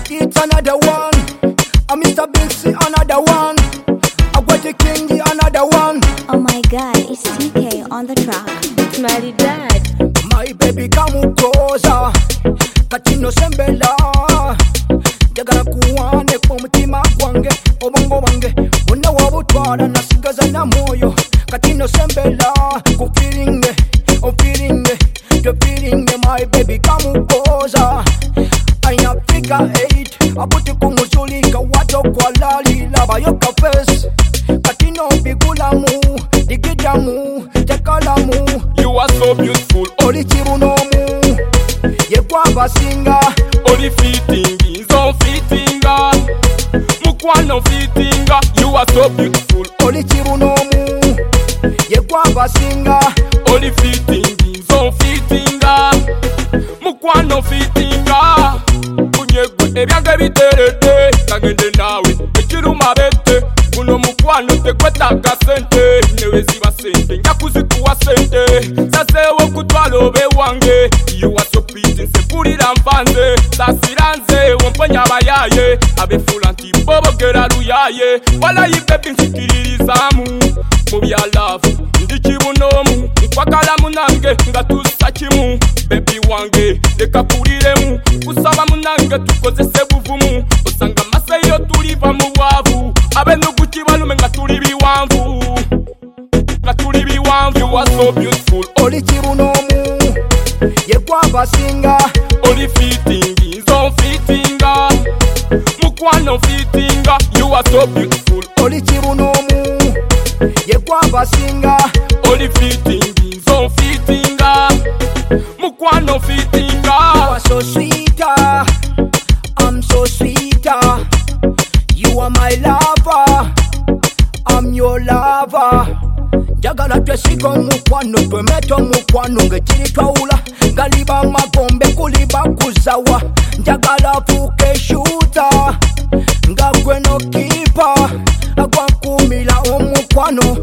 It's another one. Mr. Big C, another one. I got the King, another one. Oh my God, it's TK on the track. Married dad. My baby come closer. Katino sembela. Jagala kuwane kumutima gwange. Obongo wange. Bonna wabutwala nasigaza na moyo. Katino sembela. Kufiringe. Oh feelinge. The feelinge. My baby come closer. I am figure 8. Abuti kumuzulika wato kwa lali. Laba yoka face. Katino bigulamu. Digidamu. Tekalamu. You are so beautiful. Oli chibunomu. Yekwaba singa. Oli fitting, so fittinga. Mukwano fittinga. You are so beautiful. Oli chibunomu. Yekwaba singa. Oli fitting, so fittinga. Mukwano fittinga. Kunyegwe ebyange biterete. Kagende nawe ekiruma bete. Kuno mukwano tekwetaga sente. Newe ziba sente nyakuzikuwa sente. Sasewo kutwala obe wange. You are so pretty nsepulira mpanze. Sasiranze womponya abayaye. Abefula nti bobogera luyaye. Walayi baby nsikiririzamu. Mu bya love ndi kibunomu. Nkwagala munange nga tusa kimu. Baby wange leka kuliremu. Kusaba munange tukozese buvumu. Osanga maseyo tuliva mu bwavu. Abenugu kibalume nga tuli biwanvu. Nga tuli biwanvu. You are so beautiful. Oli chibunomu. Yekwaba singa. Oli fitting, so fittinga. Mukwano fittinga. You are so beautiful. Oli chibunomu. Yekwaba singa. Oli fitting, so fittinga. Mukwano fittinga. You are so sweeter. I'm so sweeter. You are my lover. I'm your lover. Jagala twesiga mukwano twemeto mukwano ngekiri twawula ngaliba magombe kuliba kuzawa njagala fuke shuta nga gweno kipa agwakumila omukwano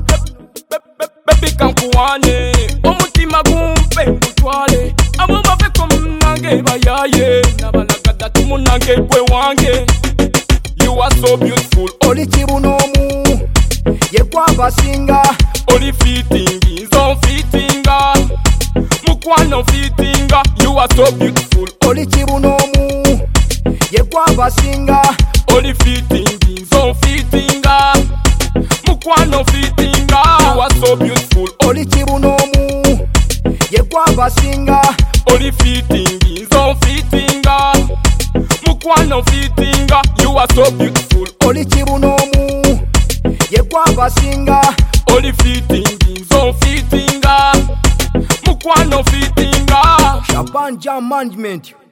Baby kankuwane omutima gumpe ngutwale abo baveko munange bayaye nabalagada tumunange gwe wange. You are so beautiful. Oli chibunomu yekwaba singa. Oli fitting, so fittinga. Mukwano fittinga. You are so beautiful. Oli chibunomu yekwaba singa. Oli fitting, so fittinga. Mukwano fittinga. You are so beautiful. Oli chibunomu yekwaba singa. Oli fitting, so fittinga. Mukwano fittinga. You are so beautiful. Oli chibunomu yekwaba singa. Oli fitting, so fittinga. Mukwano fittinga. Shabanja Management.